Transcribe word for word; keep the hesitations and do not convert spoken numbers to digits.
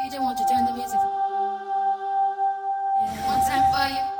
D J, won't you turn the music? One time for you.